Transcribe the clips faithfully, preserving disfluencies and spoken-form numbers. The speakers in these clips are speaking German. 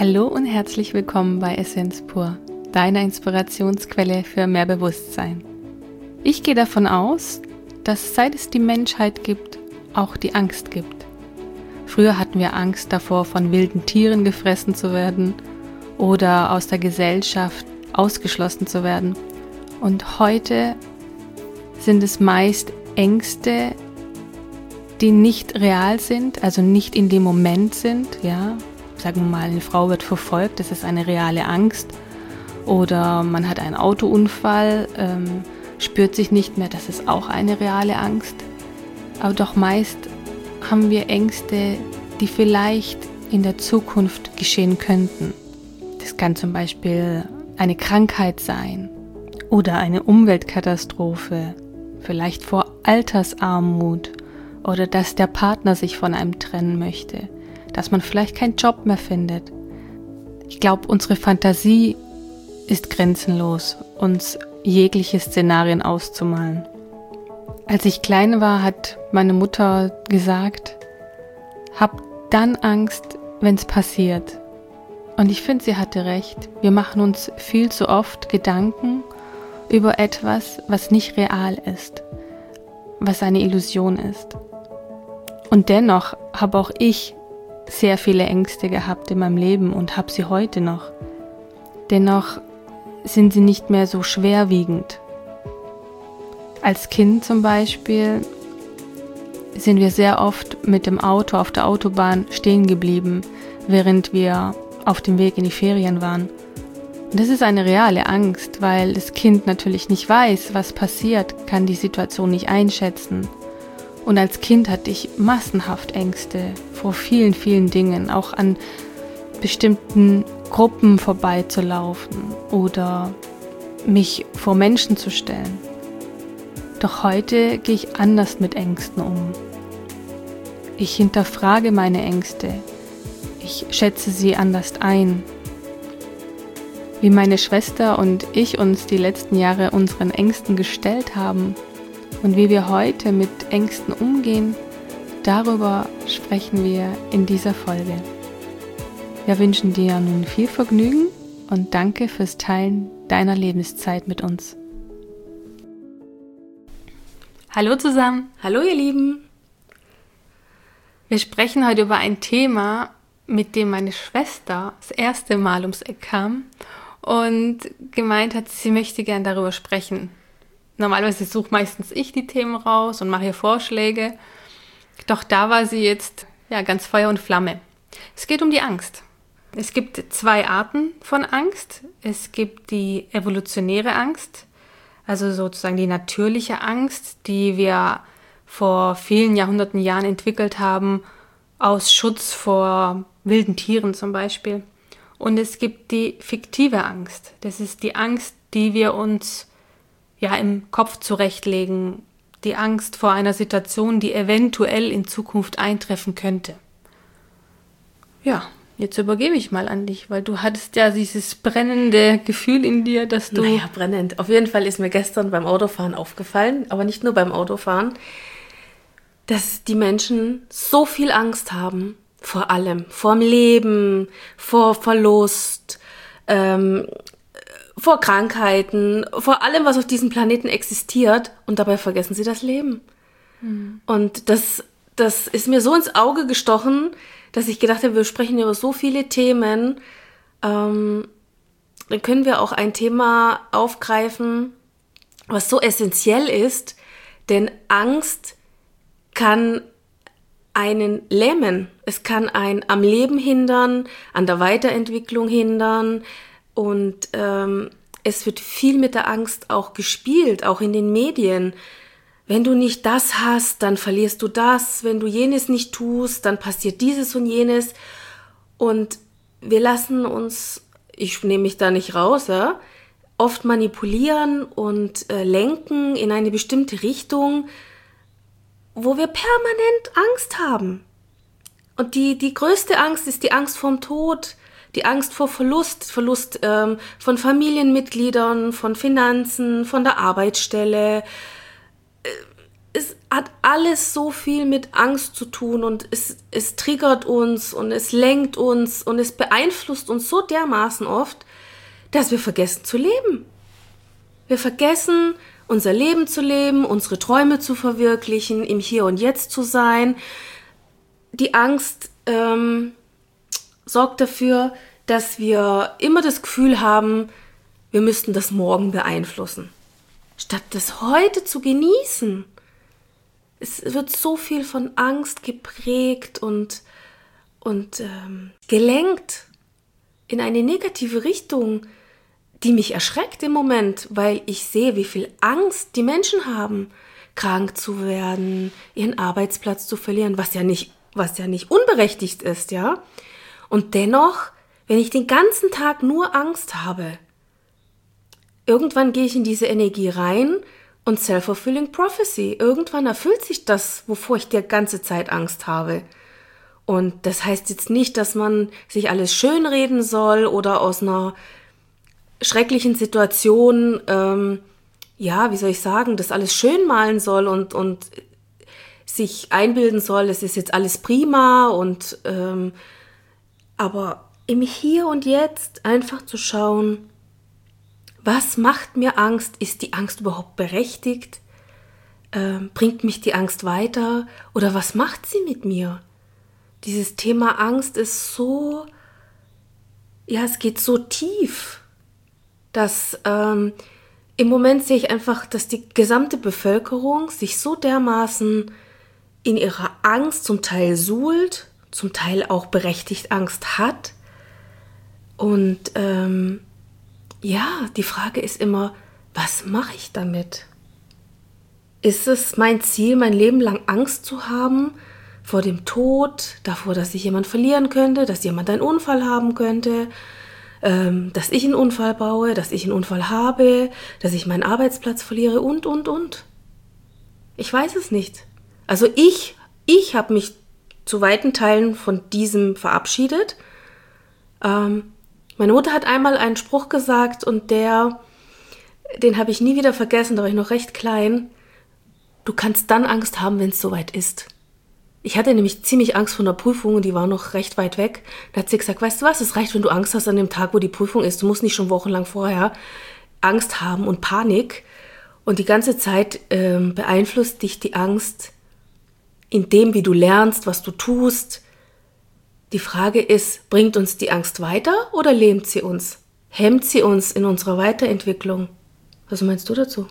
Hallo und herzlich willkommen bei Essenz pur, deiner Inspirationsquelle für mehr Bewusstsein. Ich gehe davon aus, dass seit es die Menschheit gibt, auch die Angst gibt. Früher hatten wir Angst davor, von wilden Tieren gefressen zu werden oder aus der Gesellschaft ausgeschlossen zu werden. Und heute sind es meist Ängste, die nicht real sind, also nicht in dem Moment sind, ja. Sagen wir mal, eine Frau wird verfolgt, das ist eine reale Angst. Oder man hat einen Autounfall, ähm, spürt sich nicht mehr, das ist auch eine reale Angst. Aber doch meist haben wir Ängste, die vielleicht in der Zukunft geschehen könnten. Das kann zum Beispiel eine Krankheit sein oder eine Umweltkatastrophe, vielleicht vor Altersarmut oder dass der Partner sich von einem trennen möchte, dass man vielleicht keinen Job mehr findet. Ich glaube, unsere Fantasie ist grenzenlos, uns jegliche Szenarien auszumalen. Als ich klein war, hat meine Mutter gesagt, hab dann Angst, wenn es passiert. Und ich finde, sie hatte recht. Wir machen uns viel zu oft Gedanken über etwas, was nicht real ist, was eine Illusion ist. Und dennoch habe auch ich sehr viele Ängste gehabt in meinem Leben und habe sie heute noch. Dennoch sind sie nicht mehr so schwerwiegend. Als Kind zum Beispiel sind wir sehr oft mit dem Auto auf der Autobahn stehen geblieben, während wir auf dem Weg in die Ferien waren. Und das ist eine reale Angst, weil das Kind natürlich nicht weiß, was passiert, kann die Situation nicht einschätzen. Und als Kind hatte ich massenhaft Ängste vor vielen, vielen Dingen, auch an bestimmten Gruppen vorbeizulaufen oder mich vor Menschen zu stellen. Doch heute gehe ich anders mit Ängsten um. Ich hinterfrage meine Ängste. Ich schätze sie anders ein. Wie meine Schwester und ich uns die letzten Jahre unseren Ängsten gestellt haben und wie wir heute mit Ängsten umgehen, darüber sprechen wir in dieser Folge. Wir wünschen dir nun viel Vergnügen und danke fürs Teilen deiner Lebenszeit mit uns. Hallo zusammen. Hallo ihr Lieben. Wir sprechen heute über ein Thema, mit dem meine Schwester das erste Mal ums Eck kam und gemeint hat, sie möchte gern darüber sprechen. Normalerweise suche meistens ich die Themen raus und mache ihr Vorschläge. Doch da war sie jetzt ja, ganz Feuer und Flamme. Es geht um die Angst. Es gibt zwei Arten von Angst. Es gibt die evolutionäre Angst, also sozusagen die natürliche Angst, die wir vor vielen Jahrhunderten Jahren entwickelt haben, aus Schutz vor wilden Tieren zum Beispiel. Und es gibt die fiktive Angst. Das ist die Angst, die wir uns ja im Kopf zurechtlegen, die Angst vor einer Situation, die eventuell in Zukunft eintreffen könnte. Ja, jetzt übergebe ich mal an dich, weil du hattest ja dieses brennende Gefühl in dir, dass du... Naja, brennend. Auf jeden Fall ist mir gestern beim Autofahren aufgefallen, aber nicht nur beim Autofahren, dass die Menschen so viel Angst haben, vor allem, vor dem Leben, vor Verlust, ähm, vor Krankheiten, vor allem, was auf diesem Planeten existiert, und dabei vergessen sie das Leben. Mhm. Und das, das ist mir so ins Auge gestochen, dass ich gedacht habe, wir sprechen über so viele Themen, ähm, dann können wir auch ein Thema aufgreifen, was so essentiell ist, denn Angst kann einen lähmen, es kann einen am Leben hindern, an der Weiterentwicklung hindern, und ähm, es wird viel mit der Angst auch gespielt, auch in den Medien. Wenn du nicht das hast, dann verlierst du das. Wenn du jenes nicht tust, dann passiert dieses und jenes. Und wir lassen uns, ich nehme mich da nicht raus, ja, oft manipulieren und äh, lenken in eine bestimmte Richtung, wo wir permanent Angst haben. Und die, die größte Angst ist die Angst vorm Tod, die Angst vor Verlust, Verlust ähm, von Familienmitgliedern, von Finanzen, von der Arbeitsstelle. Es hat alles so viel mit Angst zu tun und es, es triggert uns und es lenkt uns und es beeinflusst uns so dermaßen oft, dass wir vergessen zu leben. Wir vergessen, unser Leben zu leben, unsere Träume zu verwirklichen, im Hier und Jetzt zu sein. Die Angst ähm, sorgt dafür, dass wir immer das Gefühl haben, wir müssten das morgen beeinflussen. Statt das heute zu genießen. Es wird so viel von Angst geprägt und, und ähm, gelenkt in eine negative Richtung, die mich erschreckt im Moment, weil ich sehe, wie viel Angst die Menschen haben, krank zu werden, ihren Arbeitsplatz zu verlieren, was ja nicht, was ja nicht unberechtigt ist, ja. Und dennoch, wenn ich den ganzen Tag nur Angst habe, irgendwann gehe ich in diese Energie rein und self-fulfilling prophecy. Irgendwann erfüllt sich das, wovor ich die ganze Zeit Angst habe. Und das heißt jetzt nicht, dass man sich alles schönreden soll oder aus einer schrecklichen Situation, ähm, ja, wie soll ich sagen, das alles schön malen soll und, und sich einbilden soll, es ist jetzt alles prima und ähm, aber im Hier und Jetzt einfach zu schauen, was macht mir Angst? Ist die Angst überhaupt berechtigt? Ähm, bringt mich die Angst weiter? Oder was macht sie mit mir? Dieses Thema Angst ist so, ja, es geht so tief, dass ähm, im Moment sehe ich einfach, dass die gesamte Bevölkerung sich so dermaßen in ihrer Angst zum Teil suhlt, zum Teil auch berechtigt Angst hat. Und ähm, ja, die Frage ist immer, was mache ich damit? Ist es mein Ziel, mein Leben lang Angst zu haben vor dem Tod, davor, dass ich jemanden verlieren könnte, dass jemand einen Unfall haben könnte, ähm, dass ich einen Unfall baue, dass ich einen Unfall habe, dass ich meinen Arbeitsplatz verliere und, und, und. Ich weiß es nicht. Also ich, ich habe mich zu weiten Teilen von diesem verabschiedet. Ähm, meine Mutter hat einmal einen Spruch gesagt und der, den habe ich nie wieder vergessen, da war ich noch recht klein. Du kannst dann Angst haben, wenn es soweit ist. Ich hatte nämlich ziemlich Angst vor einer Prüfung und die war noch recht weit weg. Da hat sie gesagt, weißt du was, es reicht, wenn du Angst hast an dem Tag, wo die Prüfung ist. Du musst nicht schon wochenlang vorher Angst haben und Panik. Und die ganze Zeit ähm, beeinflusst dich die Angst in dem, wie du lernst, was du tust. Die Frage ist, bringt uns die Angst weiter oder lähmt sie uns? Hemmt sie uns in unserer Weiterentwicklung? Was meinst du dazu?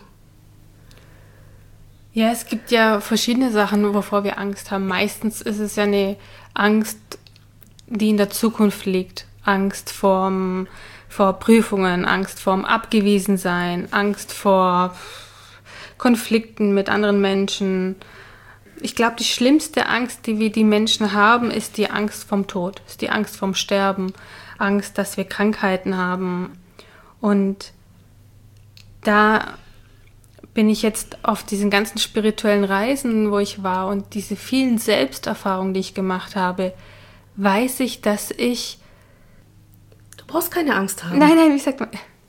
Ja, es gibt ja verschiedene Sachen, wovor wir Angst haben. Meistens ist es ja eine Angst, die in der Zukunft liegt. Angst vorm, vor Prüfungen, Angst vorm Abgewiesensein, Angst vor Konflikten mit anderen Menschen. Ich glaube, die schlimmste Angst, die wir die Menschen haben, ist die Angst vom Tod, ist die Angst vom Sterben, Angst, dass wir Krankheiten haben. Und da bin ich jetzt auf diesen ganzen spirituellen Reisen, wo ich war und diese vielen Selbsterfahrungen, die ich gemacht habe, weiß ich, dass ich... Du brauchst keine Angst haben. Nein, nein, wie sagt man?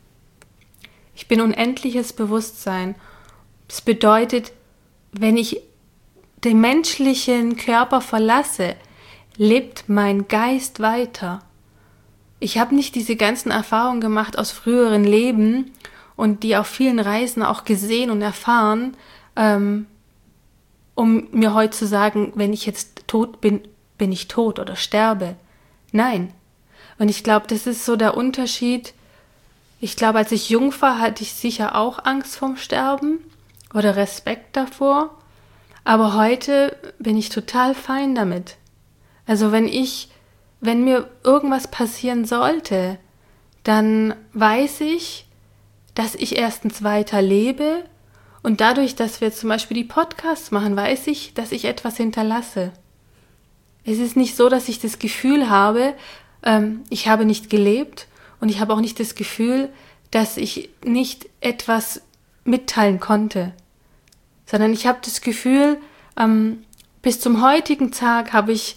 Ich bin unendliches Bewusstsein. Das bedeutet, wenn ich den menschlichen Körper verlasse, lebt mein Geist weiter. Ich habe nicht diese ganzen Erfahrungen gemacht aus früheren Leben und die auf vielen Reisen auch gesehen und erfahren, ähm, um mir heute zu sagen, wenn ich jetzt tot bin, bin ich tot oder sterbe. Nein. Und ich glaube, das ist so der Unterschied. Ich glaube, als ich jung war, hatte ich sicher auch Angst vorm Sterben oder Respekt davor. Aber heute bin ich total fein damit. Also wenn ich, wenn mir irgendwas passieren sollte, dann weiß ich, dass ich erstens weiter lebe und dadurch, dass wir zum Beispiel die Podcasts machen, weiß ich, dass ich etwas hinterlasse. Es ist nicht so, dass ich das Gefühl habe, ähm, ich habe nicht gelebt und ich habe auch nicht das Gefühl, dass ich nicht etwas mitteilen konnte, sondern ich habe das Gefühl, ähm, bis zum heutigen Tag habe ich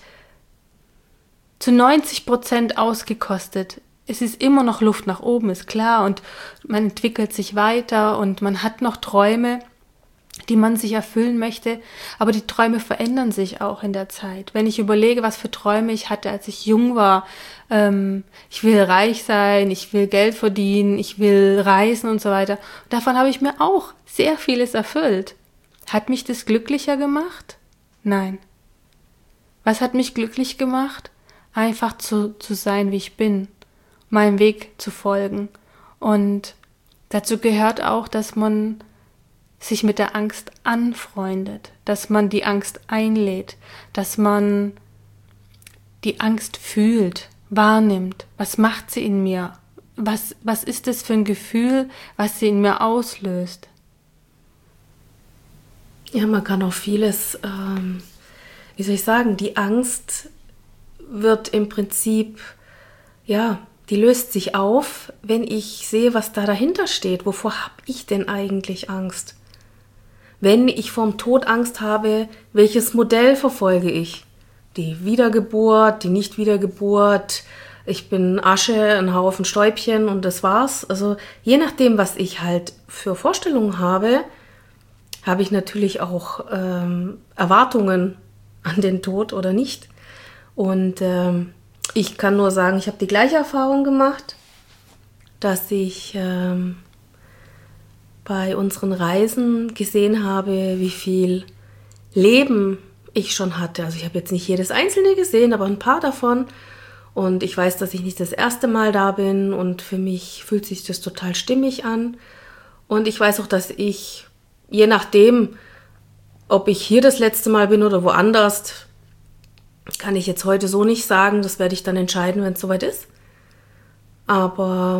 zu neunzig Prozent ausgekostet. Es ist immer noch Luft nach oben, ist klar, und man entwickelt sich weiter und man hat noch Träume. die man sich erfüllen möchte. Aber die Träume verändern sich auch in der Zeit. Wenn ich überlege, was für Träume ich hatte, als ich jung war, ähm, ich will reich sein, ich will Geld verdienen, ich will reisen und so weiter. Davon habe ich mir auch sehr vieles erfüllt. Hat mich das glücklicher gemacht? Nein. Was hat mich glücklich gemacht? Einfach zu, zu sein, wie ich bin, meinem Weg zu folgen. Und dazu gehört auch, dass man sich mit der Angst anfreundet, dass man die Angst einlädt, dass man die Angst fühlt, wahrnimmt. Was macht sie in mir? Was, was ist es für ein Gefühl, was sie in mir auslöst? Ja, man kann auch vieles, ähm, wie soll ich sagen, die Angst wird im Prinzip, ja, die löst sich auf, wenn ich sehe, was da dahinter steht. Wovor habe ich denn eigentlich Angst? Wenn ich vorm Tod Angst habe, welches Modell verfolge ich? Die Wiedergeburt, die Nicht-Wiedergeburt, ich bin Asche, ein Haufen Stäubchen und das war's. Also je nachdem, was ich halt für Vorstellungen habe, habe ich natürlich auch ähm, Erwartungen an den Tod oder nicht. Und ähm, ich kann nur sagen, ich habe die gleiche Erfahrung gemacht, dass ich ähm, bei unseren Reisen gesehen habe, wie viel Leben ich schon hatte. Also ich habe jetzt nicht jedes einzelne gesehen, aber ein paar davon. Und ich weiß, dass ich nicht das erste Mal da bin und für mich fühlt sich das total stimmig an. Und ich weiß auch, dass ich, je nachdem, ob ich hier das letzte Mal bin oder woanders, kann ich jetzt heute so nicht sagen. Das werde ich dann entscheiden, wenn es soweit ist. Aber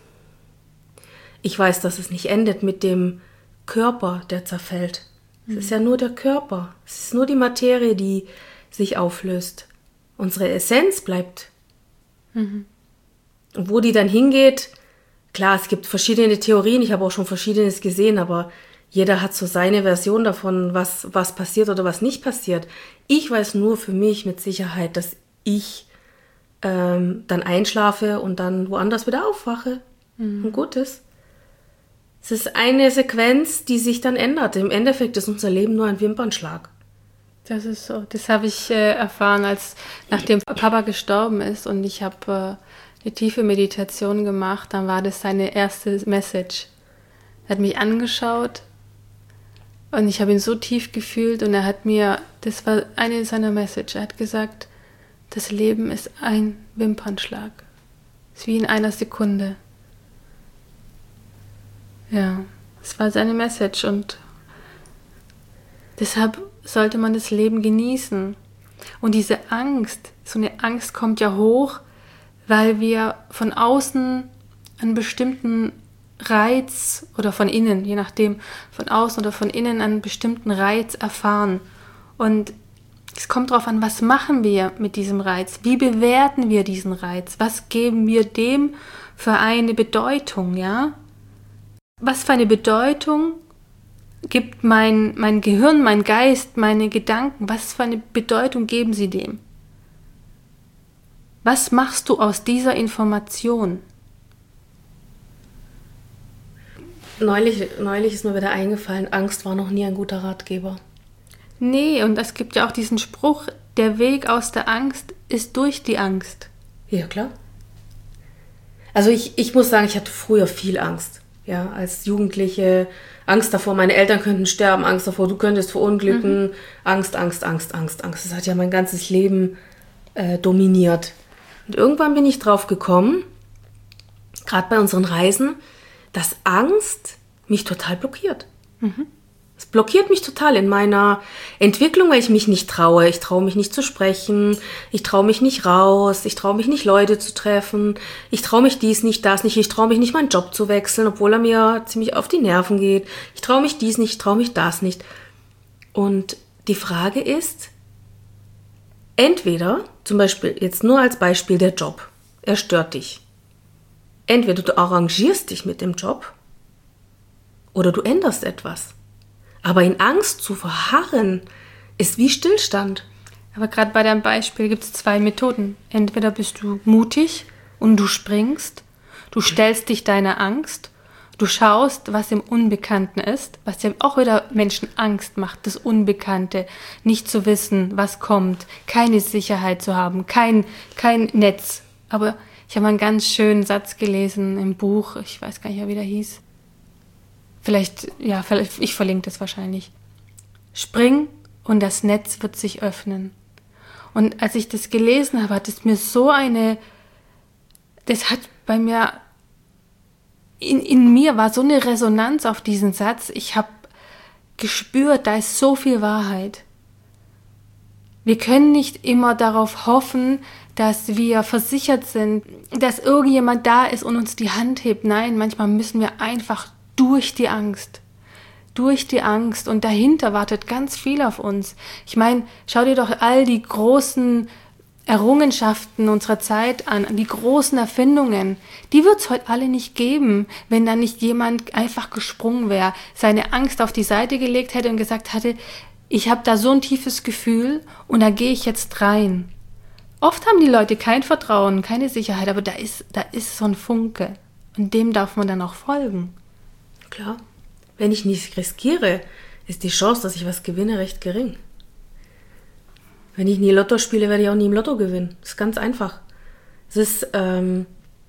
ich weiß, dass es nicht endet mit dem Körper, der zerfällt. Es ist ja nur der Körper. Es ist nur die Materie, die sich auflöst. Unsere Essenz bleibt. Mhm. Und wo die dann hingeht, klar, es gibt verschiedene Theorien. Ich habe auch schon Verschiedenes gesehen, aber jeder hat so seine Version davon, was, was passiert oder was nicht passiert. Ich weiß nur für mich mit Sicherheit, dass ich ähm, dann einschlafe und dann woanders wieder aufwache. Mhm. Und gut ist. Es ist eine Sequenz, die sich dann ändert. Im Endeffekt ist unser Leben nur ein Wimpernschlag. Das ist so. Das habe ich äh, erfahren, als nachdem Papa gestorben ist und ich habe äh, eine tiefe Meditation gemacht. Dann war das seine erste Message. Er hat mich angeschaut und ich habe ihn so tief gefühlt und er hat mir, das war eine seiner Message. Er hat gesagt, das Leben ist ein Wimpernschlag. Es ist wie in einer Sekunde. Ja, das war seine Message und deshalb sollte man das Leben genießen. Und diese Angst, so eine Angst kommt ja hoch, weil wir von außen einen bestimmten Reiz oder von innen, je nachdem, von außen oder von innen einen bestimmten Reiz erfahren. Und es kommt darauf an, was machen wir mit diesem Reiz? Wie bewerten wir diesen Reiz? Was geben wir dem für eine Bedeutung, ja? Was für eine Bedeutung gibt mein, mein Gehirn, mein Geist, meine Gedanken, was für eine Bedeutung geben sie dem? Was machst du aus dieser Information? Neulich, neulich ist mir wieder eingefallen, Angst war noch nie ein guter Ratgeber. Nee, und es gibt ja auch diesen Spruch, der Weg aus der Angst ist durch die Angst. Ja, klar. Also ich, ich muss sagen, ich hatte früher viel Angst. Ja, als Jugendliche, Angst davor, meine Eltern könnten sterben, Angst davor, du könntest verunglücken, mhm. Angst, Angst, Angst, Angst, Angst. Das hat ja mein ganzes Leben äh, dominiert. Und irgendwann bin ich drauf gekommen, gerade bei unseren Reisen, dass Angst mich total blockiert. Mhm. Es blockiert mich total in meiner Entwicklung, weil ich mich nicht traue. Ich traue mich nicht zu sprechen, ich traue mich nicht raus, ich traue mich nicht, Leute zu treffen, ich traue mich dies nicht, das nicht, ich traue mich nicht, meinen Job zu wechseln, obwohl er mir ziemlich auf die Nerven geht. Ich traue mich dies nicht, ich traue mich das nicht. Und die Frage ist, entweder, zum Beispiel, jetzt nur als Beispiel der Job, er stört dich. Entweder du arrangierst dich mit dem Job oder du änderst etwas. Aber in Angst zu verharren, ist wie Stillstand. Aber gerade bei deinem Beispiel gibt es zwei Methoden. Entweder bist du mutig und du springst, du stellst dich deiner Angst, Du schaust, was im Unbekannten ist, was ja auch wieder Menschen Angst macht, das Unbekannte, nicht zu wissen, was kommt, keine Sicherheit zu haben, kein, kein Netz. Aber ich habe einen ganz schönen Satz gelesen im Buch, ich weiß gar nicht mehr, wie der hieß. Vielleicht, ja, vielleicht, ich verlinke das wahrscheinlich. Spring und das Netz wird sich öffnen. Und als ich das gelesen habe, hat es mir so eine, das hat bei mir, in, in mir war so eine Resonanz auf diesen Satz. Ich habe gespürt, da ist so viel Wahrheit. Wir können nicht immer darauf hoffen, dass wir versichert sind, dass irgendjemand da ist und uns die Hand hebt. Nein, manchmal müssen wir einfach durch die Angst. Durch die Angst. Und dahinter wartet ganz viel auf uns. Ich meine, schau dir doch all die großen Errungenschaften unserer Zeit an, die großen Erfindungen. Die wird es heute alle nicht geben, wenn da nicht jemand einfach gesprungen wäre, seine Angst auf die Seite gelegt hätte und gesagt hatte, ich habe da so ein tiefes Gefühl und da gehe ich jetzt rein. Oft haben die Leute kein Vertrauen, keine Sicherheit, aber da ist, da ist so ein Funke. Und dem darf man dann auch folgen. Klar. Wenn ich nichts riskiere, ist die Chance, dass ich was gewinne, recht gering. Wenn ich nie Lotto spiele, werde ich auch nie im Lotto gewinnen. Das ist ganz einfach. Es ist, ähm,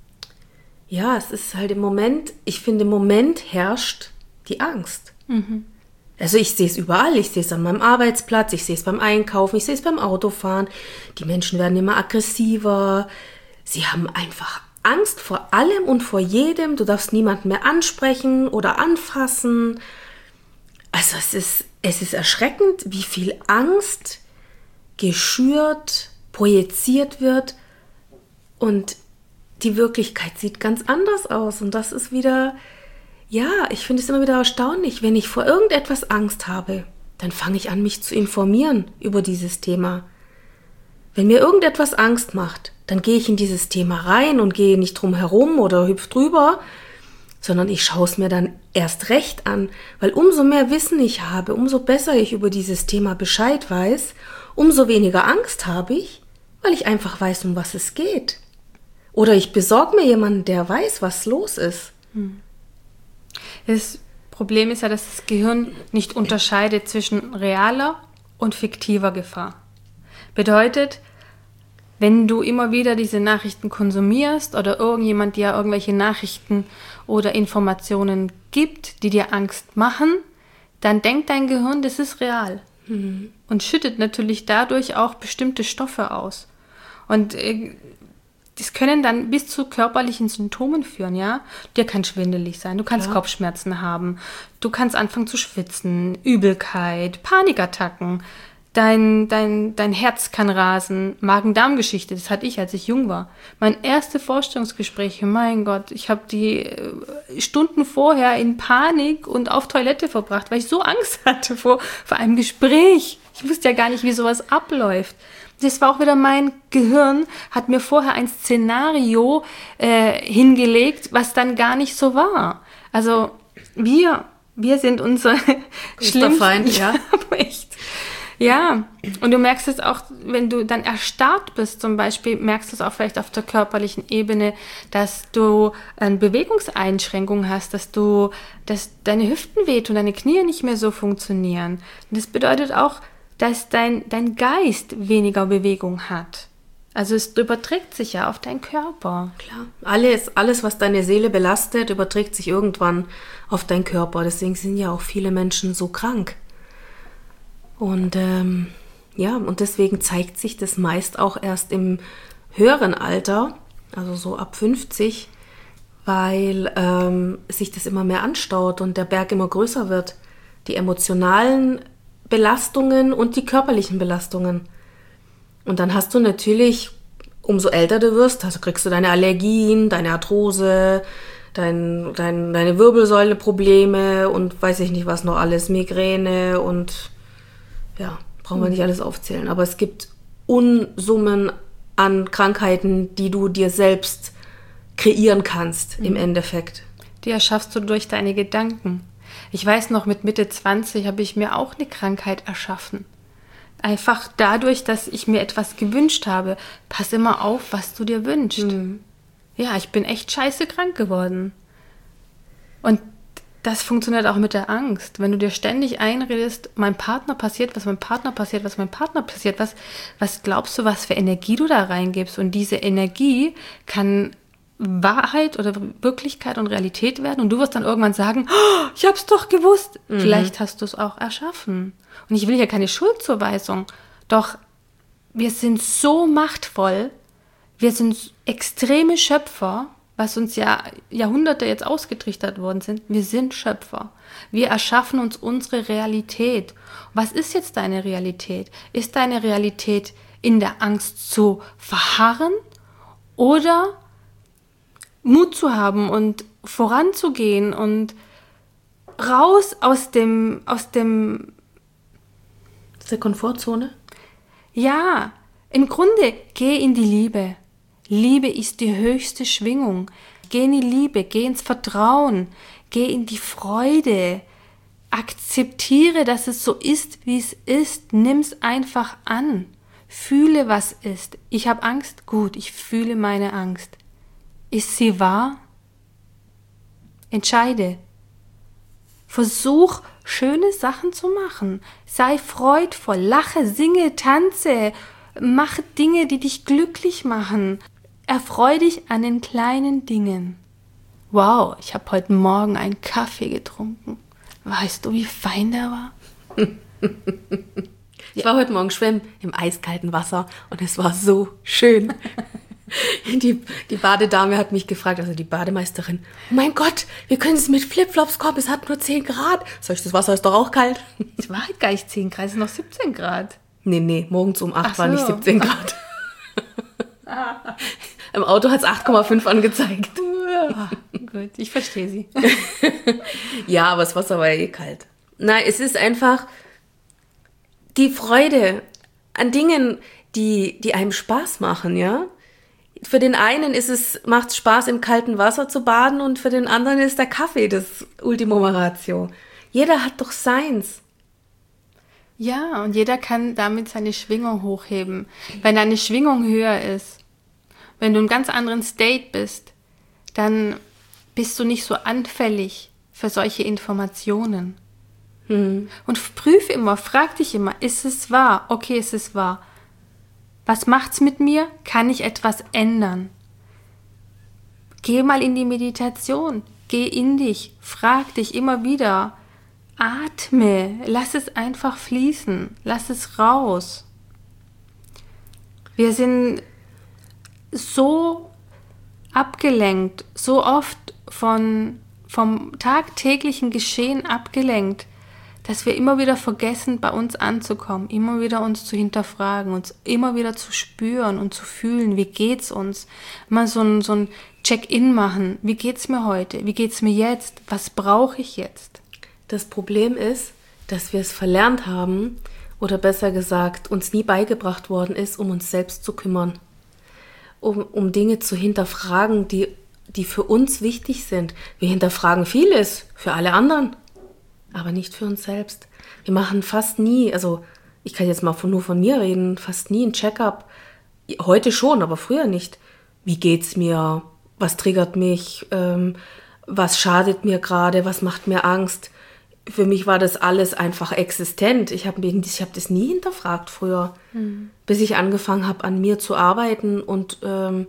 ja, es ist halt im Moment, ich finde, im Moment herrscht die Angst. Mhm. Also ich sehe es überall. Ich sehe es an meinem Arbeitsplatz, ich sehe es beim Einkaufen, ich sehe es beim Autofahren. Die Menschen werden immer aggressiver. Sie haben einfach Angst vor allem und vor jedem. Du darfst niemanden mehr ansprechen oder anfassen. Also es ist, es ist erschreckend, wie viel Angst geschürt, projiziert wird und die Wirklichkeit sieht ganz anders aus. Und das ist wieder, ja, ich finde es immer wieder erstaunlich, wenn ich vor irgendetwas Angst habe, dann fange ich an, mich zu informieren über dieses Thema. Wenn mir irgendetwas Angst macht, dann gehe ich in dieses Thema rein und gehe nicht drum herum oder hüpf drüber, sondern ich schaue es mir dann erst recht an, weil umso mehr Wissen ich habe, umso besser ich über dieses Thema Bescheid weiß, umso weniger Angst habe ich, weil ich einfach weiß, um was es geht. Oder ich besorge mir jemanden, der weiß, was los ist. Das Problem ist ja, dass das Gehirn nicht unterscheidet zwischen realer und fiktiver Gefahr. Bedeutet, wenn du immer wieder diese Nachrichten konsumierst oder irgendjemand dir irgendwelche Nachrichten oder Informationen gibt, die dir Angst machen, dann denkt dein Gehirn, das ist real. Mhm. Und schüttet natürlich dadurch auch bestimmte Stoffe aus. Und äh, das können dann bis zu körperlichen Symptomen führen, ja. Dir kann schwindelig sein, du kannst Klar. Kopfschmerzen haben, du kannst anfangen zu schwitzen, Übelkeit, Panikattacken. Dein, dein, dein Herz kann rasen, Magen-Darm-Geschichte, das hatte ich, als ich jung war. Mein erste Vorstellungsgespräch, mein Gott, ich habe die Stunden vorher in Panik und auf Toilette verbracht, weil ich so Angst hatte vor, vor einem Gespräch. Ich wusste ja gar nicht, wie sowas abläuft. Das war auch wieder mein Gehirn, hat mir vorher ein Szenario äh, hingelegt, was dann gar nicht so war. Also wir, wir sind unser schlimmster Feind, ja. Aber echt. Ja, und du merkst es auch, wenn du dann erstarrt bist zum Beispiel, merkst du es auch vielleicht auf der körperlichen Ebene, dass du eine Bewegungseinschränkung hast, dass du, dass deine Hüften wehtun, deine Knie nicht mehr so funktionieren. Und das bedeutet auch, dass dein, dein Geist weniger Bewegung hat. Also es überträgt sich ja auf deinen Körper. Klar, alles, alles, was deine Seele belastet, überträgt sich irgendwann auf deinen Körper. Deswegen sind ja auch viele Menschen so krank. Und ähm, ja, und deswegen zeigt sich das meist auch erst im höheren Alter, also so ab fünfzig, weil ähm, sich das immer mehr anstaut und der Berg immer größer wird. Die emotionalen Belastungen und die körperlichen Belastungen. Und dann hast du natürlich, umso älter du wirst, also kriegst du deine Allergien, deine Arthrose, dein, dein, deine Wirbelsäuleprobleme und weiß ich nicht was noch alles, Migräne und ja, brauchen wir nicht alles aufzählen. Aber es gibt Unsummen an Krankheiten, die du dir selbst kreieren kannst, mhm. im Endeffekt. Die erschaffst du durch deine Gedanken. Ich weiß noch, mit Mitte zwanzig habe ich mir auch eine Krankheit erschaffen. Einfach dadurch, dass ich mir etwas gewünscht habe. Pass immer auf, was du dir wünschst. Mhm. Ja, ich bin echt scheiße krank geworden. Und das funktioniert auch mit der Angst. Wenn du dir ständig einredest, meinem Partner passiert, was meinem Partner passiert, was meinem Partner passiert, was, was glaubst du, was für Energie du da reingibst? Und diese Energie kann Wahrheit oder Wirklichkeit und Realität werden. Und du wirst dann irgendwann sagen, oh, ich hab's doch gewusst. Mhm. Vielleicht hast du es auch erschaffen. Und ich will hier keine Schuldzuweisung. Doch wir sind so machtvoll, wir sind extreme Schöpfer, was uns ja Jahrhunderte jetzt ausgetrichtert worden sind. Wir sind Schöpfer. Wir erschaffen uns unsere Realität. Was ist jetzt deine Realität? Ist deine Realität in der Angst zu verharren oder Mut zu haben und voranzugehen und raus aus dem, aus dem, aus der Komfortzone? Ja, im Grunde geh in die Liebe. Liebe ist die höchste Schwingung. Geh in die Liebe, geh ins Vertrauen, geh in die Freude. Akzeptiere, dass es so ist, wie es ist. Nimm's einfach an. Fühle, was ist. Ich habe Angst? Gut, ich fühle meine Angst. Ist sie wahr? Entscheide. Versuch, schöne Sachen zu machen. Sei freudvoll, lache, singe, tanze. Mach Dinge, die dich glücklich machen. Erfreu dich an den kleinen Dingen. Wow, ich habe heute Morgen einen Kaffee getrunken. Weißt du, wie fein der war? Ich war heute Morgen schwimmen im eiskalten Wasser und es war so schön. Die, die Badedame hat mich gefragt, also die Bademeisterin, oh mein Gott, wir können es mit Flipflops kommen, es hat nur zehn Grad. Sag ich, das Wasser ist doch auch kalt. Es war halt gar nicht zehn Grad, es sind noch siebzehn Grad. Nee, nee, morgens um acht so. War nicht siebzehn Grad. Im Auto hat es acht Komma fünf angezeigt. Ja, gut, ich verstehe sie. Ja, aber das Wasser war ja eh kalt. Nein, es ist einfach die Freude an Dingen, die, die einem Spaß machen, ja. Für den einen ist es, macht es Spaß, im kalten Wasser zu baden und für den anderen ist der Kaffee das Ultimo Ratio. Jeder hat doch seins. Ja, und jeder kann damit seine Schwingung hochheben. Wenn deine Schwingung höher ist, wenn du in einem ganz anderen State bist, dann bist du nicht so anfällig für solche Informationen. Hm. Und prüfe immer, frag dich immer, ist es wahr? Okay, ist es wahr. Was macht's mit mir? Kann ich etwas ändern? Geh mal in die Meditation, geh in dich, frag dich immer wieder, atme, lass es einfach fließen, lass es raus. Wir sind so abgelenkt, so oft von, vom tagtäglichen Geschehen abgelenkt, dass wir immer wieder vergessen, bei uns anzukommen, immer wieder uns zu hinterfragen, uns immer wieder zu spüren und zu fühlen, wie geht's uns? Mal so ein, so ein Check-in machen, wie geht's mir heute? Wie geht's mir jetzt? Was brauche ich jetzt? Das Problem ist, dass wir es verlernt haben, oder besser gesagt, uns nie beigebracht worden ist, um uns selbst zu kümmern. Um, um Dinge zu hinterfragen, die, die für uns wichtig sind. Wir hinterfragen vieles für alle anderen, aber nicht für uns selbst. Wir machen fast nie, also ich kann jetzt mal von, nur von mir reden, fast nie ein Check-up. Heute schon, aber früher nicht. Wie geht's mir? Was triggert mich? Ähm, was schadet mir gerade? Was macht mir Angst? Für mich war das alles einfach existent. Ich habe ich hab das nie hinterfragt früher, mhm. bis ich angefangen habe, an mir zu arbeiten und ähm,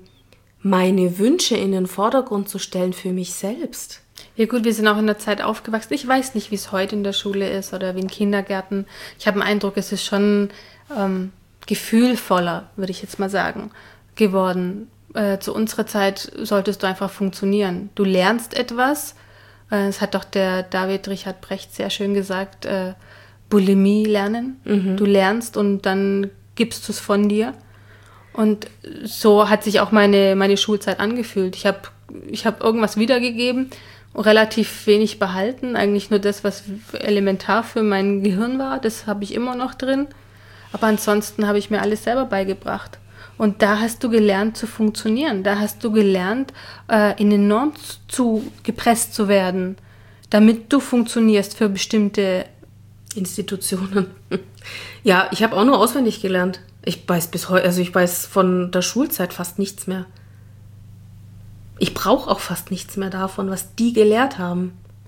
meine Wünsche in den Vordergrund zu stellen für mich selbst. Ja gut, wir sind auch in der Zeit aufgewachsen. Ich weiß nicht, wie es heute in der Schule ist oder wie in Kindergärten. Ich habe den Eindruck, es ist schon ähm, gefühlvoller, würde ich jetzt mal sagen, geworden. Äh, zu unserer Zeit solltest du einfach funktionieren. Du lernst etwas. Äh, das hat doch der David Richard Brecht sehr schön gesagt. Äh, Bulimie lernen. Mhm. Du lernst und dann gibst du es von dir. Und so hat sich auch meine, meine Schulzeit angefühlt. Ich habe ich hab irgendwas wiedergegeben, relativ wenig behalten. Eigentlich nur das, was elementar für mein Gehirn war. Das habe ich immer noch drin. Aber ansonsten habe ich mir alles selber beigebracht. Und da hast du gelernt zu funktionieren. Da hast du gelernt, äh, in den Norm zu gepresst zu werden, damit du funktionierst für bestimmte Institutionen. Ja, ich habe auch nur auswendig gelernt. Ich weiß bis heute, also ich weiß von der Schulzeit fast nichts mehr. Ich brauche auch fast nichts mehr davon, was die gelehrt haben.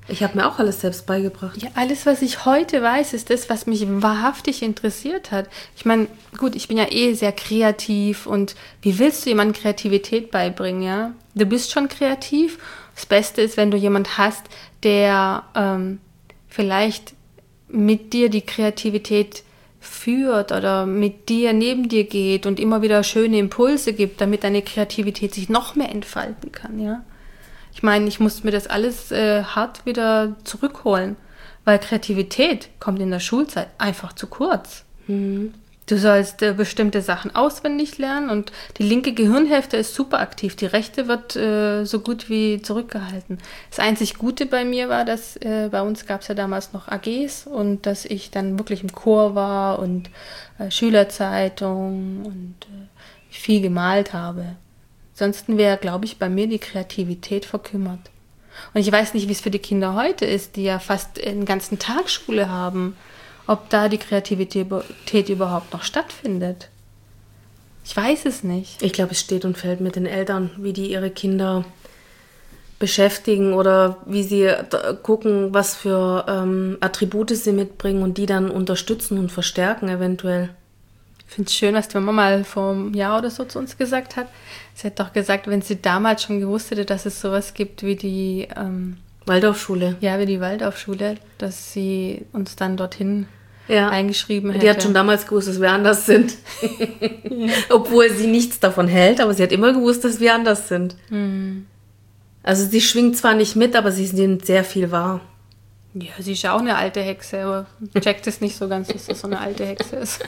Ich habe mir auch alles selbst beigebracht. Ja, alles, was ich heute weiß, ist das, was mich wahrhaftig interessiert hat. Ich meine, gut, ich bin ja eh sehr kreativ und wie willst du jemandem Kreativität beibringen, ja? Du bist schon kreativ. Das Beste ist, wenn du jemanden hast, der ähm, vielleicht mit dir die Kreativität führt oder mit dir, neben dir geht und immer wieder schöne Impulse gibt, damit deine Kreativität sich noch mehr entfalten kann, ja? Ich meine, ich musste mir das alles äh, hart wieder zurückholen, weil Kreativität kommt in der Schulzeit einfach zu kurz. Mhm. Du sollst äh, bestimmte Sachen auswendig lernen und die linke Gehirnhälfte ist super aktiv, die rechte wird äh, so gut wie zurückgehalten. Das einzig Gute bei mir war, dass äh, bei uns gab es ja damals noch A Gs und dass ich dann wirklich im Chor war und äh, Schülerzeitung und äh, viel gemalt habe. Ansonsten wäre, glaube ich, bei mir die Kreativität verkümmert. Und ich weiß nicht, wie es für die Kinder heute ist, die ja fast den ganzen Tag Schule haben, ob da die Kreativität überhaupt noch stattfindet. Ich weiß es nicht. Ich glaube, es steht und fällt mit den Eltern, wie die ihre Kinder beschäftigen oder wie sie gucken, was für ähm, Attribute sie mitbringen und die dann unterstützen und verstärken eventuell. Ich finde es schön, was die Mama mal vor einem Jahr oder so zu uns gesagt hat. Sie hat doch gesagt, wenn sie damals schon gewusst hätte, dass es sowas gibt wie die ähm, Waldorfschule. Ja, wie die Waldorfschule, dass sie uns dann dorthin ja. eingeschrieben hätte. Die hat schon damals gewusst, dass wir anders sind. ja. Obwohl sie nichts davon hält, aber sie hat immer gewusst, dass wir anders sind. Mhm. Also sie schwingt zwar nicht mit, aber sie nimmt sehr viel wahr. Ja, sie ist ja auch eine alte Hexe, aber checkt es nicht so ganz, dass das so eine alte Hexe ist.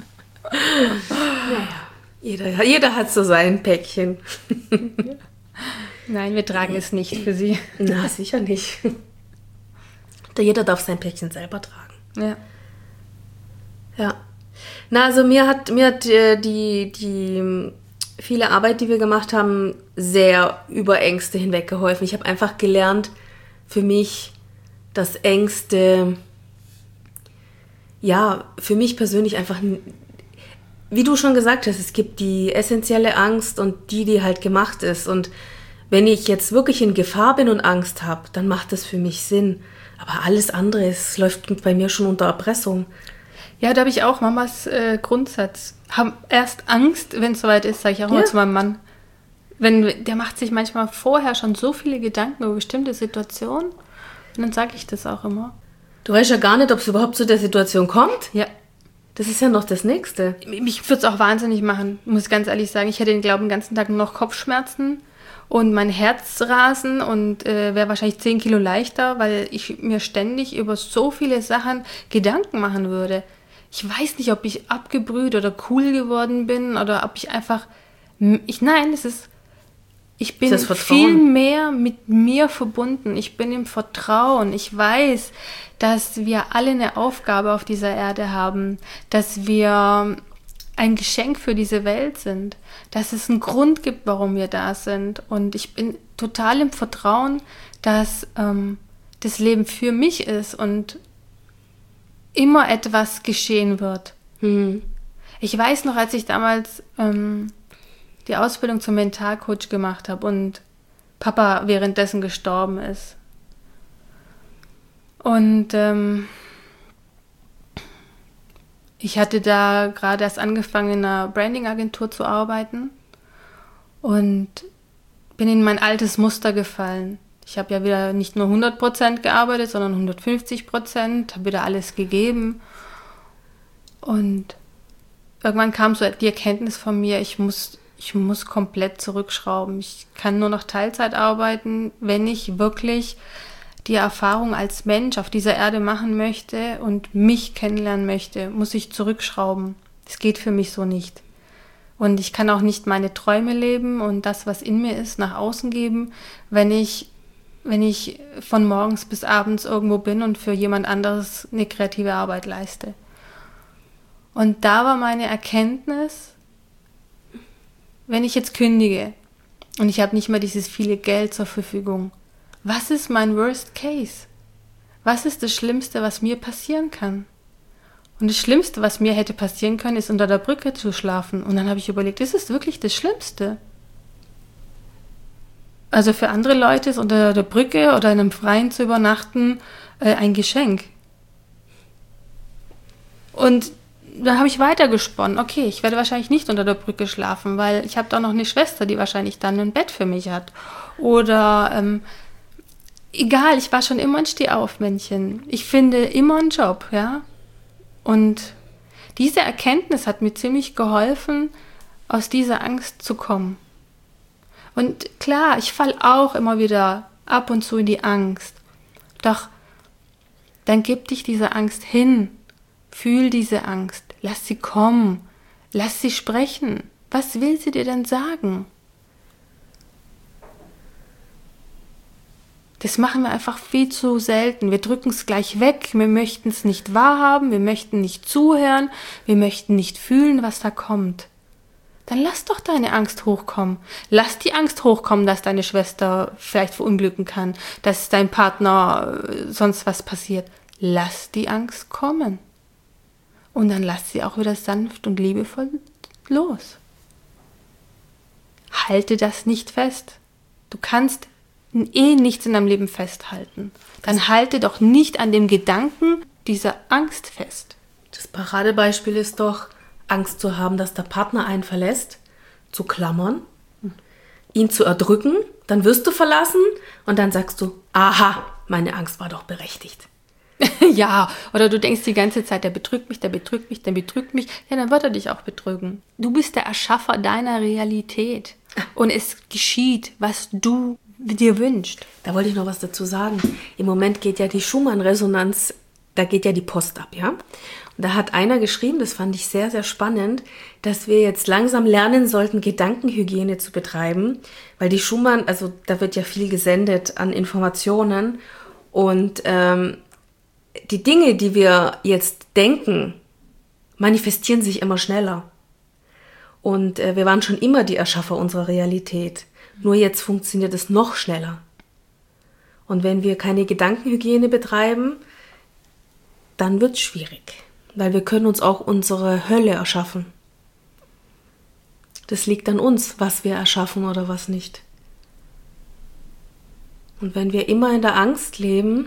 Naja, jeder, jeder hat so sein Päckchen. Nein, wir tragen es nicht für sie. Na, sicher nicht. Jeder darf sein Päckchen selber tragen. Ja. Ja. Na, also mir hat, mir hat äh, die, die viele Arbeit, die wir gemacht haben, sehr über Ängste hinweg geholfen. Ich habe einfach gelernt, für mich, dass Ängste, ja, für mich persönlich einfach, wie du schon gesagt hast, es gibt die essentielle Angst und die, die halt gemacht ist. Und wenn ich jetzt wirklich in Gefahr bin und Angst habe, dann macht das für mich Sinn. Aber alles andere, es läuft bei mir schon unter Erpressung. Ja, da habe ich auch Mamas äh, Grundsatz. Haben erst Angst, wenn es soweit ist, sage ich auch ja. mal zu meinem Mann. Wenn, der macht sich manchmal vorher schon so viele Gedanken über bestimmte Situationen. Und dann sage ich das auch immer. Du weißt ja gar nicht, ob es überhaupt zu der Situation kommt. Ja. Das ist ja noch das Nächste. Mich würde es auch wahnsinnig machen, muss ich ganz ehrlich sagen. Ich hätte den Glauben den ganzen Tag nur noch Kopfschmerzen und mein Herzrasen und äh, wäre wahrscheinlich zehn Kilo leichter, weil ich mir ständig über so viele Sachen Gedanken machen würde. Ich weiß nicht, ob ich abgebrüht oder cool geworden bin oder ob ich einfach... Ich, nein, es ist... Ich bin viel mehr mit mir verbunden. Ich bin im Vertrauen. Ich weiß, dass wir alle eine Aufgabe auf dieser Erde haben, dass wir ein Geschenk für diese Welt sind, dass es einen Grund gibt, warum wir da sind. Und ich bin total im Vertrauen, dass ähm, das Leben für mich ist und immer etwas geschehen wird. Hm. Ich weiß noch, als ich damals... Ähm, die Ausbildung zum Mentalcoach gemacht habe und Papa währenddessen gestorben ist. Und ähm, ich hatte da gerade erst angefangen, in einer Branding-Agentur zu arbeiten und bin in mein altes Muster gefallen. Ich habe ja wieder nicht nur hundert Prozent gearbeitet, sondern hundertfünfzig Prozent, habe wieder alles gegeben. Und irgendwann kam so die Erkenntnis von mir, ich muss Ich muss komplett zurückschrauben. Ich kann nur noch Teilzeit arbeiten, wenn ich wirklich die Erfahrung als Mensch auf dieser Erde machen möchte und mich kennenlernen möchte, muss ich zurückschrauben. Das geht für mich so nicht. Und ich kann auch nicht meine Träume leben und das, was in mir ist, nach außen geben, wenn ich, wenn ich von morgens bis abends irgendwo bin und für jemand anderes eine kreative Arbeit leiste. Und da war meine Erkenntnis, wenn ich jetzt kündige und ich habe nicht mehr dieses viele Geld zur Verfügung, was ist mein Worst Case? Was ist das Schlimmste, was mir passieren kann? Und das Schlimmste, was mir hätte passieren können, ist unter der Brücke zu schlafen. Und dann habe ich überlegt, ist es wirklich das Schlimmste? Also für andere Leute ist unter der Brücke oder in einem Freien zu übernachten äh, ein Geschenk. Und da habe ich weitergesponnen. Okay, ich werde wahrscheinlich nicht unter der Brücke schlafen, weil ich habe da noch eine Schwester, die wahrscheinlich dann ein Bett für mich hat. Oder ähm, egal, ich war schon immer ein Stehaufmännchen. Ich finde immer einen Job, ja. Und diese Erkenntnis hat mir ziemlich geholfen, aus dieser Angst zu kommen. Und klar, ich falle auch immer wieder ab und zu in die Angst. Doch dann gib dich dieser Angst hin. Fühl diese Angst. Lass sie kommen. Lass sie sprechen. Was will sie dir denn sagen? Das machen wir einfach viel zu selten. Wir drücken es gleich weg. Wir möchten es nicht wahrhaben. Wir möchten nicht zuhören. Wir möchten nicht fühlen, was da kommt. Dann lass doch deine Angst hochkommen. Lass die Angst hochkommen, dass deine Schwester vielleicht verunglücken kann, dass dein Partner äh, sonst was passiert. Lass die Angst kommen. Und dann lass sie auch wieder sanft und liebevoll los. Halte das nicht fest. Du kannst eh nichts in deinem Leben festhalten. Dann halte doch nicht an dem Gedanken dieser Angst fest. Das Paradebeispiel ist doch, Angst zu haben, dass der Partner einen verlässt, zu klammern, ihn zu erdrücken, dann wirst du verlassen und dann sagst du, aha, meine Angst war doch berechtigt. Ja, oder du denkst die ganze Zeit, der betrügt mich, der betrügt mich, der betrügt mich. Ja, dann wird er dich auch betrügen. Du bist der Erschaffer deiner Realität. Und es geschieht, was du dir wünschst. Da wollte ich noch was dazu sagen. Im Moment geht ja die Schumann-Resonanz, da geht ja die Post ab, ja? Und da hat einer geschrieben, das fand ich sehr, sehr spannend, dass wir jetzt langsam lernen sollten, Gedankenhygiene zu betreiben, weil die Schumann, also da wird ja viel gesendet an Informationen und ähm, die Dinge, die wir jetzt denken, manifestieren sich immer schneller. Und äh, wir waren schon immer die Erschaffer unserer Realität. Nur jetzt funktioniert es noch schneller. Und wenn wir keine Gedankenhygiene betreiben, dann wird es schwierig. Weil wir können uns auch unsere Hölle erschaffen. Das liegt an uns, was wir erschaffen oder was nicht. Und wenn wir immer in der Angst leben,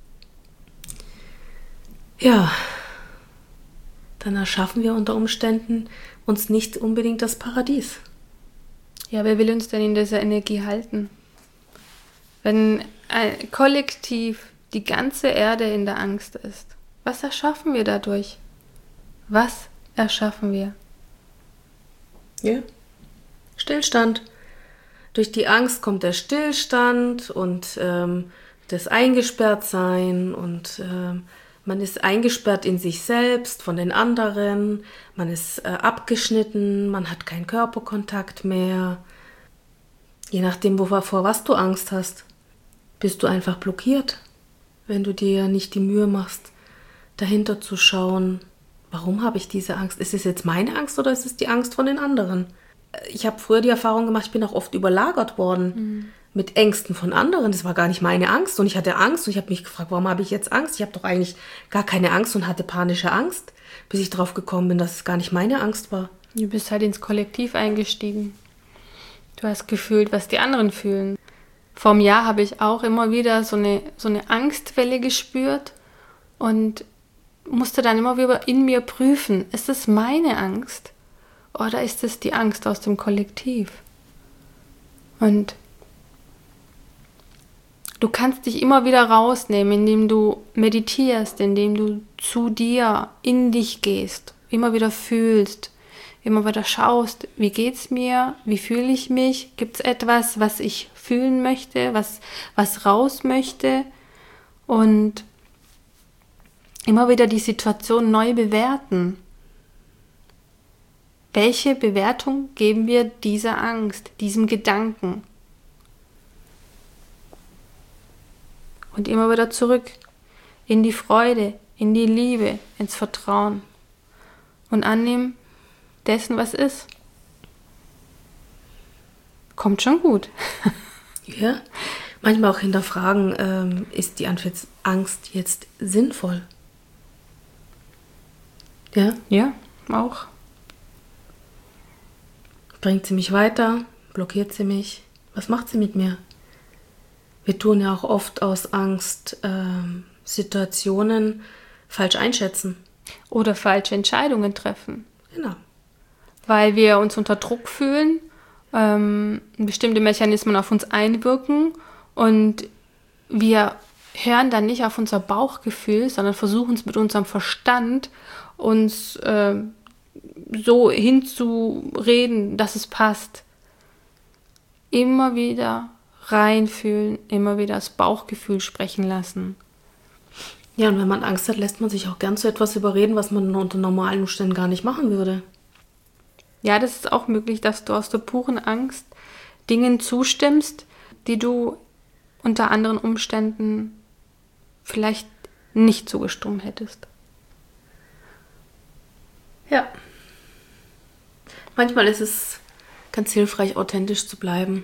ja, dann erschaffen wir unter Umständen uns nicht unbedingt das Paradies. Ja, wer will uns denn in dieser Energie halten? Wenn ein kollektiv die ganze Erde in der Angst ist, was erschaffen wir dadurch? Was erschaffen wir? Ja, Stillstand. Durch die Angst kommt der Stillstand und ähm, das Eingesperrtsein und ähm, man ist eingesperrt in sich selbst, von den anderen, man ist äh, abgeschnitten, man hat keinen Körperkontakt mehr. Je nachdem, wovor vor was du Angst hast, bist du einfach blockiert, wenn du dir nicht die Mühe machst, dahinter zu schauen, warum habe ich diese Angst? Ist es jetzt meine Angst oder ist es die Angst von den anderen? Ich habe früher die Erfahrung gemacht, ich bin auch oft überlagert worden. Mhm. Mit Ängsten von anderen. Das war gar nicht meine Angst und ich hatte Angst und ich habe mich gefragt, warum habe ich jetzt Angst? Ich habe doch eigentlich gar keine Angst und hatte panische Angst, bis ich drauf gekommen bin, dass es gar nicht meine Angst war. Du bist halt ins Kollektiv eingestiegen. Du hast gefühlt, was die anderen fühlen. Vor einem Jahr habe ich auch immer wieder so eine, so eine Angstwelle gespürt und musste dann immer wieder in mir prüfen, ist es meine Angst oder ist es die Angst aus dem Kollektiv? Und du kannst dich immer wieder rausnehmen, indem du meditierst, indem du zu dir, in dich gehst, immer wieder fühlst, immer wieder schaust, wie geht's mir, wie fühle ich mich, gibt es etwas, was ich fühlen möchte, was, was raus möchte und immer wieder die Situation neu bewerten. Welche Bewertung geben wir dieser Angst, diesem Gedanken? Und immer wieder zurück in die Freude, in die Liebe, ins Vertrauen und annehmen dessen, was ist. Kommt schon gut. Ja, manchmal auch hinterfragen, ähm, ist die Angst jetzt sinnvoll? Ja? Ja, auch. Bringt sie mich weiter? Blockiert sie mich? Was macht sie mit mir? Wir tun ja auch oft aus Angst ähm, Situationen falsch einschätzen. Oder falsche Entscheidungen treffen. Genau. Weil wir uns unter Druck fühlen, ähm, bestimmte Mechanismen auf uns einwirken und wir hören dann nicht auf unser Bauchgefühl, sondern versuchen es mit unserem Verstand uns äh, so hinzureden, dass es passt. Immer wieder reinfühlen, immer wieder das Bauchgefühl sprechen lassen. Ja, und wenn man Angst hat, lässt man sich auch gern zu etwas überreden, was man unter normalen Umständen gar nicht machen würde. Ja, das ist auch möglich, dass du aus der puren Angst Dingen zustimmst, die du unter anderen Umständen vielleicht nicht zugestimmt hättest. Ja. Manchmal ist es ganz hilfreich, authentisch zu bleiben.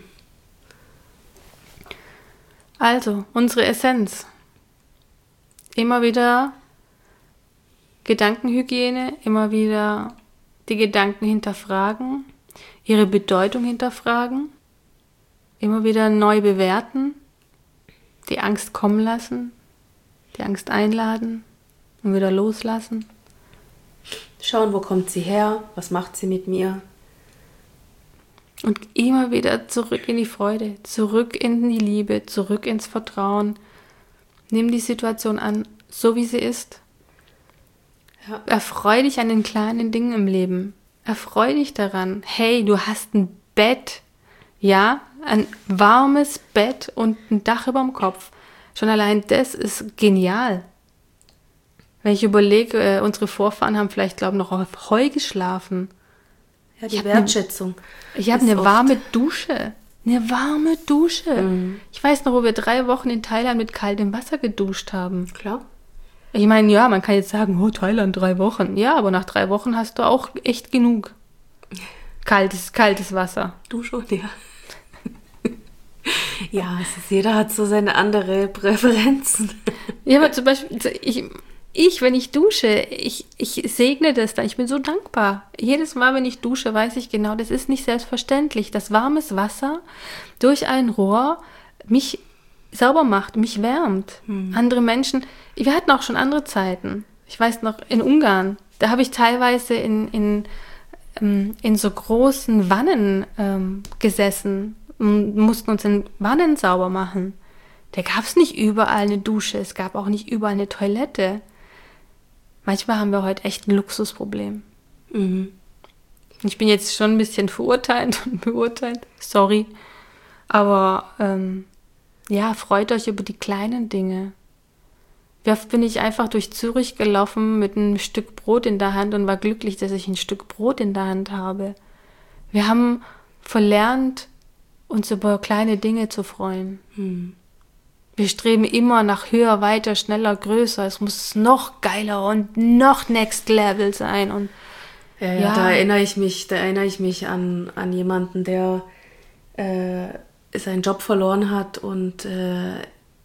Also, unsere Essenz. Immer wieder Gedankenhygiene, immer wieder die Gedanken hinterfragen, ihre Bedeutung hinterfragen, immer wieder neu bewerten, die Angst kommen lassen, die Angst einladen und wieder loslassen. Schauen, wo kommt sie her, was macht sie mit mir? Und immer wieder zurück in die Freude, zurück in die Liebe, zurück ins Vertrauen. Nimm die Situation an, so wie sie ist. Ja. Erfreu dich an den kleinen Dingen im Leben. Erfreu dich daran. Hey, du hast ein Bett. Ja, ein warmes Bett und ein Dach über dem Kopf. Schon allein das ist genial. Wenn ich überlege, äh, unsere Vorfahren haben vielleicht, glaube ich, noch auf Heu geschlafen. Ja, die Wertschätzung. Ne, ich habe eine warme Dusche. Eine warme Dusche. Mhm. Ich weiß noch, wo wir drei Wochen in Thailand mit kaltem Wasser geduscht haben. Klar. Ich meine, ja, man kann jetzt sagen, oh, Thailand, drei Wochen. Ja, aber nach drei Wochen hast du auch echt genug kaltes, kaltes Wasser. Du schon, ja. Ja, es ist, jeder hat so seine andere Präferenzen. Ja, aber zum Beispiel, ich, ich wenn ich dusche, ich, ich segne das dann. Ich bin so dankbar. Jedes Mal, wenn ich dusche, weiß ich genau, das ist nicht selbstverständlich, dass warmes Wasser durch ein Rohr mich sauber macht, mich wärmt. Hm. Andere Menschen, wir hatten auch schon andere Zeiten. Ich weiß noch, in Ungarn, da habe ich teilweise in, in, in so großen Wannen ähm, gesessen und mussten uns in Wannen sauber machen. Da gab es nicht überall eine Dusche, es gab auch nicht überall eine Toilette. Manchmal haben wir heute echt ein Luxusproblem. Mhm. Ich bin jetzt schon ein bisschen verurteilt und beurteilt, sorry. Aber ähm, ja, freut euch über die kleinen Dinge. Wie oft bin ich einfach durch Zürich gelaufen mit einem Stück Brot in der Hand und war glücklich, dass ich ein Stück Brot in der Hand habe. Wir haben verlernt, uns über kleine Dinge zu freuen. Hm. Wir streben immer nach höher, weiter, schneller, größer. Es muss noch geiler und noch Next Level sein. Und ja, ja, ja. Da erinnere ich mich, da erinnere ich mich an, an jemanden, der äh, seinen Job verloren hat und äh,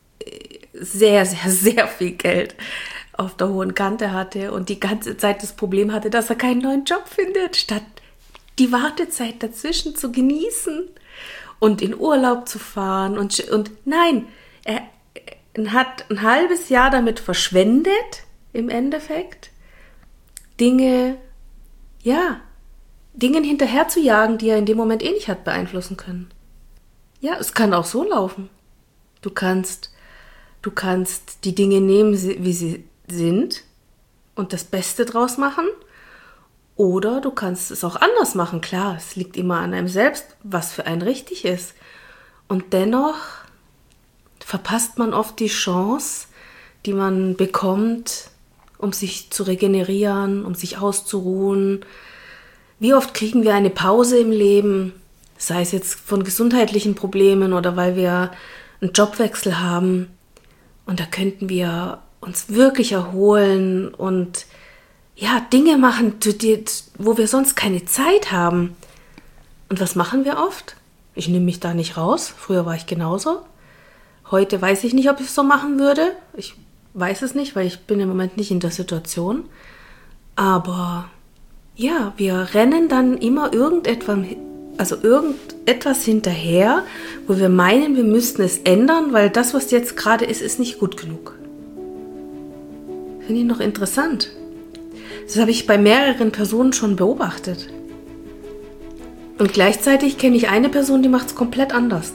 sehr, sehr, sehr viel Geld auf der hohen Kante hatte und die ganze Zeit das Problem hatte, dass er keinen neuen Job findet, statt die Wartezeit dazwischen zu genießen und in Urlaub zu fahren. Und, und nein, er, er hat ein halbes Jahr damit verschwendet, im Endeffekt, Dinge, ja, Dingen hinterher zu jagen, die er in dem Moment eh nicht hat beeinflussen können. Ja, es kann auch so laufen. Du kannst, du kannst die Dinge nehmen, wie sie sind und das Beste draus machen. Oder du kannst es auch anders machen. Klar, es liegt immer an einem selbst, was für einen richtig ist. Und dennoch verpasst man oft die Chance, die man bekommt, um sich zu regenerieren, um sich auszuruhen. Wie oft kriegen wir eine Pause im Leben, sei es jetzt von gesundheitlichen Problemen oder weil wir einen Jobwechsel haben. Und da könnten wir uns wirklich erholen und ja, Dinge machen, wo wir sonst keine Zeit haben. Und was machen wir oft? Ich nehme mich da nicht raus. Früher war ich genauso. Heute weiß ich nicht, ob ich es so machen würde. Ich weiß es nicht, weil ich bin im Moment nicht in der Situation. Aber ja, wir rennen dann immer irgendetwas, also irgendetwas hinterher, wo wir meinen, wir müssten es ändern, weil das, was jetzt gerade ist, ist nicht gut genug. Finde ich noch interessant. Das habe ich bei mehreren Personen schon beobachtet. Und gleichzeitig kenne ich eine Person, die macht es komplett anders.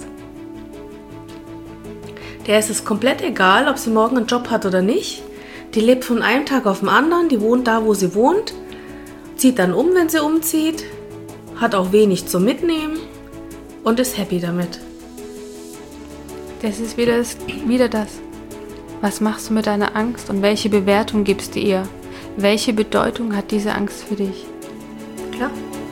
Der ist es komplett egal, ob sie morgen einen Job hat oder nicht. Die lebt von einem Tag auf den anderen, die wohnt da, wo sie wohnt, zieht dann um, wenn sie umzieht, hat auch wenig zum Mitnehmen und ist happy damit. Das ist wieder das, wieder das. Was machst du mit deiner Angst und welche Bewertung gibst du ihr? Welche Bedeutung hat diese Angst für dich? Klar.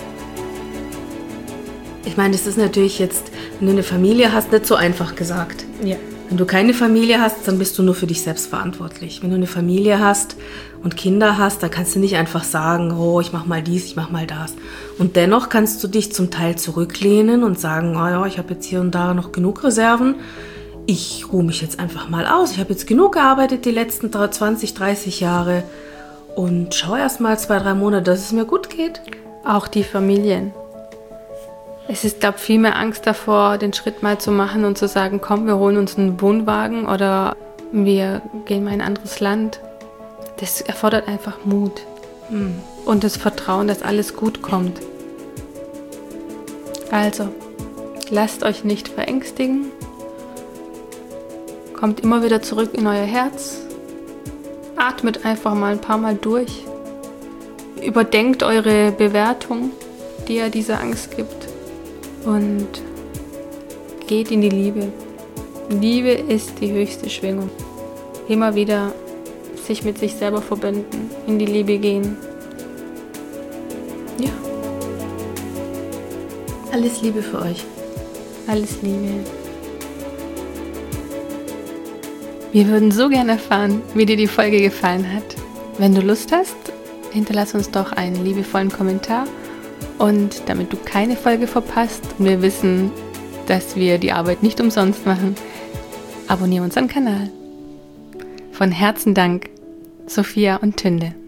Ich meine, das ist natürlich jetzt, wenn du eine Familie hast, nicht so einfach gesagt. Ja. Wenn du keine Familie hast, dann bist du nur für dich selbst verantwortlich. Wenn du eine Familie hast und Kinder hast, dann kannst du nicht einfach sagen, oh, ich mach mal dies, ich mach mal das. Und dennoch kannst du dich zum Teil zurücklehnen und sagen, oh ja, ich habe jetzt hier und da noch genug Reserven. Ich ruhe mich jetzt einfach mal aus. Ich habe jetzt genug gearbeitet die letzten zwanzig, dreißig Jahre und schau erst mal zwei, drei Monate, dass es mir gut geht. Auch die Familien. Es ist, glaube ich, viel mehr Angst davor, den Schritt mal zu machen und zu sagen, komm, wir holen uns einen Wohnwagen oder wir gehen mal in ein anderes Land. Das erfordert einfach Mut mhm. und das Vertrauen, dass alles gut kommt. Also, lasst euch nicht verängstigen. Kommt immer wieder zurück in euer Herz. Atmet einfach mal ein paar Mal durch. Überdenkt eure Bewertung, die ihr dieser Angst gibt. Und geht in die Liebe. Liebe ist die höchste Schwingung. Immer wieder sich mit sich selber verbinden, in die Liebe gehen. Ja. Alles Liebe für euch. Alles Liebe. Wir würden so gerne erfahren, wie dir die Folge gefallen hat. Wenn du Lust hast, hinterlass uns doch einen liebevollen Kommentar. Und damit du keine Folge verpasst und wir wissen, dass wir die Arbeit nicht umsonst machen, abonniere unseren Kanal. Von Herzen Dank, Sophia und Tünde.